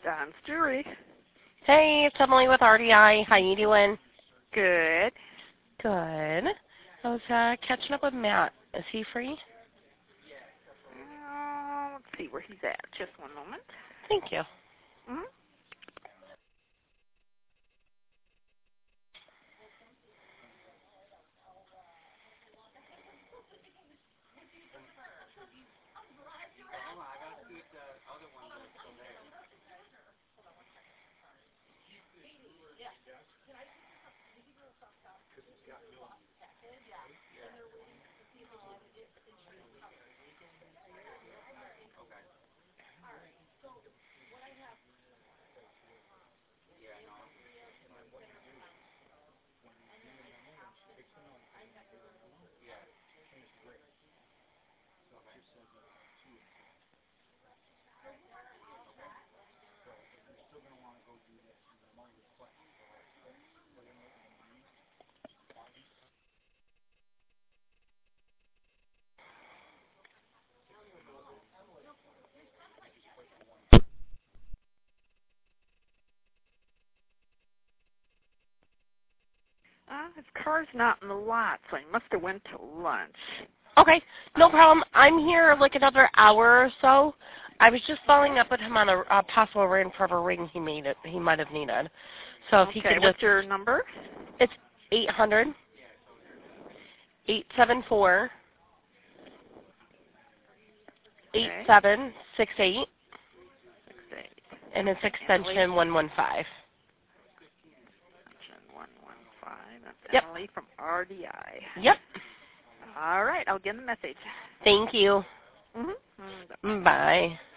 Don's Jewelry. Hey, it's Emily with RDI. How you doing? Good. Good. I was catching up with Matt. Is he free? Let's see where he's at. Just one moment. Thank you. Mm-hmm. His car's not in the lot, so he must have went to lunch. Okay, no problem. I'm here like another hour or so. I was just following up with him on a possible ring for a ring he might have needed. So if he could what's your number? It's 800-874-8768. And it's extension 115. Extension 115. That's Yep. Emily from RDI. Yep. All right, I'll get the message. Thank you. Mm-hmm. Bye.